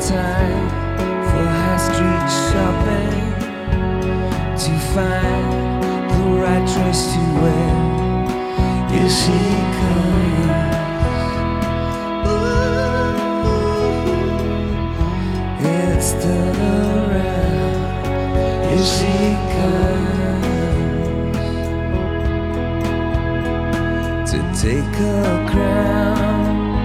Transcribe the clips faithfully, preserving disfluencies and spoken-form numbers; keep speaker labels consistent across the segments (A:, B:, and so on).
A: time for high street shopping to find the right dress to wear? Here she comes. Ooh, it's still around. Here she comes to take her crown.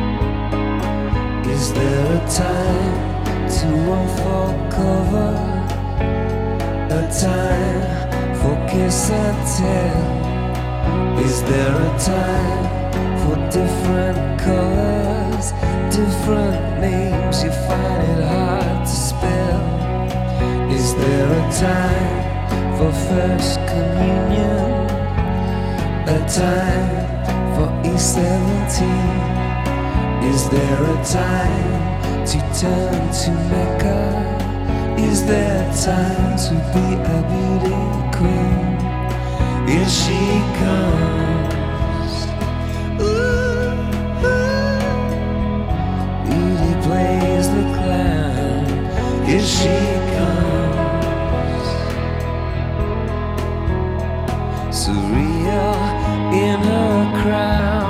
A: Is there a time to unfold cover? A time for kiss and tell? Is there a time for different colors, different names you find it hard to spell? Is there a time for first communion? A time for E seventeen? Is there a time to turn to Mecca? Is there time to be a beauty queen? Here she comes. Ooh, beauty plays the clown. Here she comes. Surreal in her crown.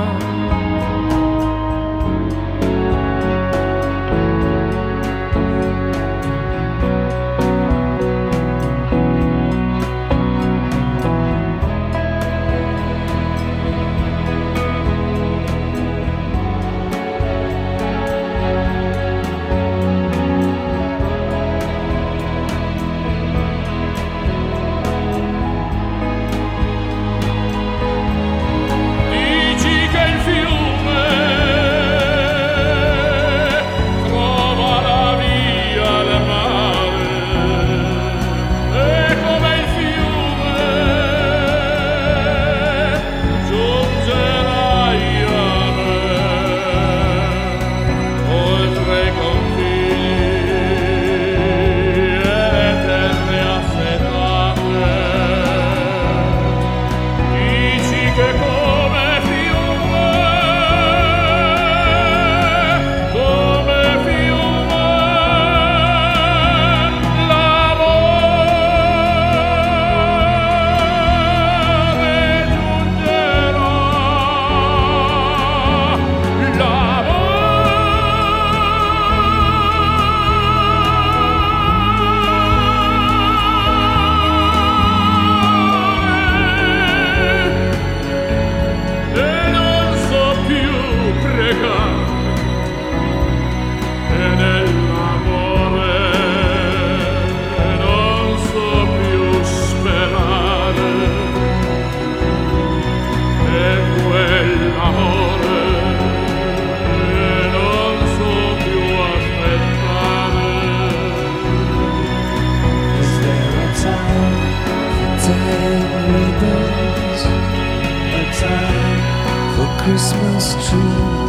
A: Ribbons, a time for Christmas tree.